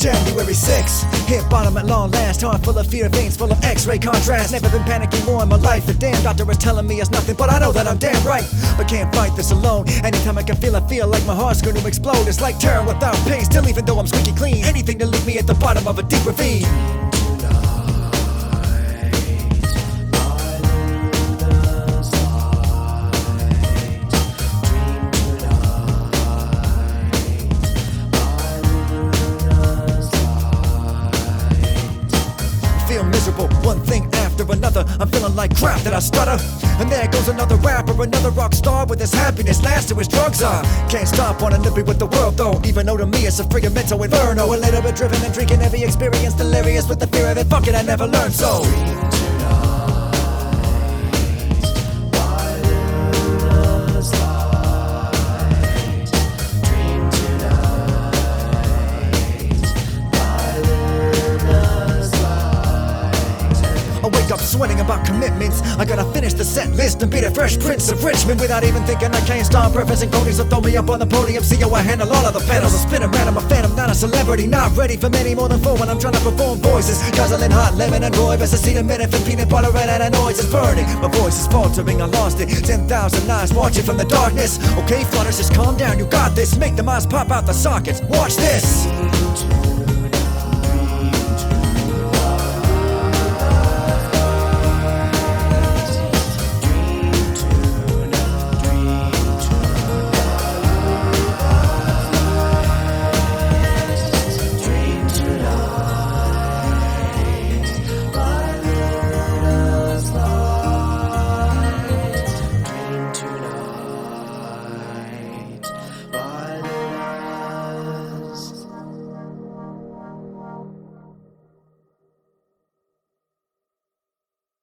January 6th, hit bottom at long last. Heart full of fear, veins full of x-ray contrast. Never been panicking more in my life. The damn doctor is telling me it's nothing, but I know that I'm damn right. But can't fight this alone. Anytime I feel like my heart's gonna explode. It's like terror without pain. Still even though I'm squeaky clean, anything to leave me at the bottom of a deep ravine. Feel miserable, one thing after another. I'm feeling like crap that I stutter. And there goes another rapper, another rock star with his happiness last to his drugs are. Can't stop, wanting to be with the world though, even though to me it's a friggin' mental inferno. A little bit driven and drinking every experience, delirious with the fear of it. Fuck it, I never learned so. I wake up sweating about commitments. I gotta finish the set list and be the Fresh Prince of Richmond. Without even thinking I can't stop referencing ponies. So throw me up on the podium, see how I handle all of the pedals. I spin around, I'm a phantom, not a celebrity. Not ready for many more than four when I'm trying to perform voices. Guzzling hot lemon and Roy, best to see the minute for peanut butter and the noise is burning. My voice is faltering, I lost it. 10,000 eyes watching from the darkness. Okay, flutters, just calm down, you got this. Make the eyes pop out the sockets, watch this.